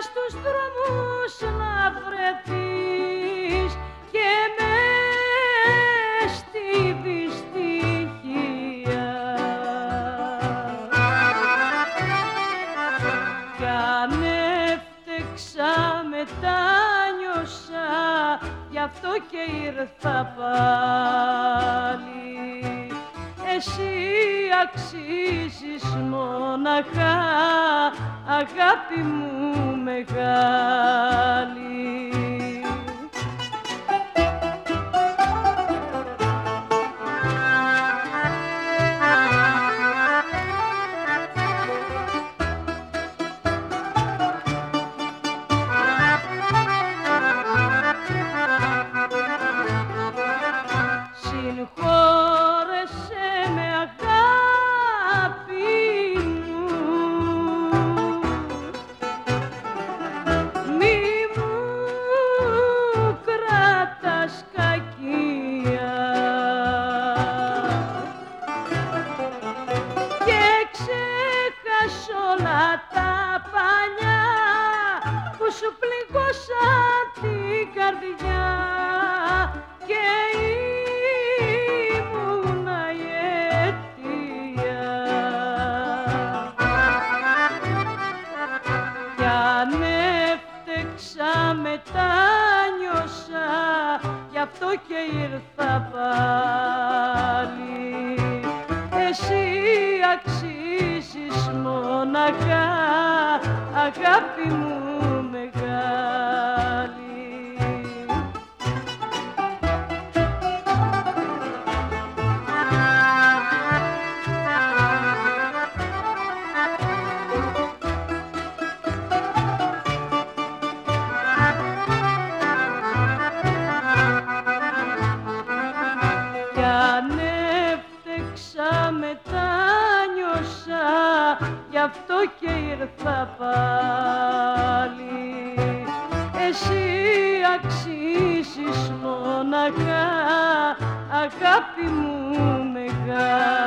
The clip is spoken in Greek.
στους δρόμους να βρεθείς και μες στη δυστυχία. Κι αν έφτεξα μετάνιωσα, γι' αυτό και ήρθα πάλι. Εσύ αξίζεις μόναχα, αγάπη μου μεγάλη. Συγχώρεσέ με αγάπη μου, μη μου κρατάς κακία και ξέχασ' όλα τα παλιά που σου πληγώσαν την καρδιά και ήμουνα η αιτία. Κι αν έφτεξα μετάνιωσα, γι' αυτό και ήρθα πάλι. Εσύ αξίζεις μόναχα, αγάπη μου μεγάλη. Κι αν έφτεξα μετάνιωσα, γι' αυτό και ήρθα πάλι. Εσύ αξίζεις μόναχα, αγάπη μου μεγάλη.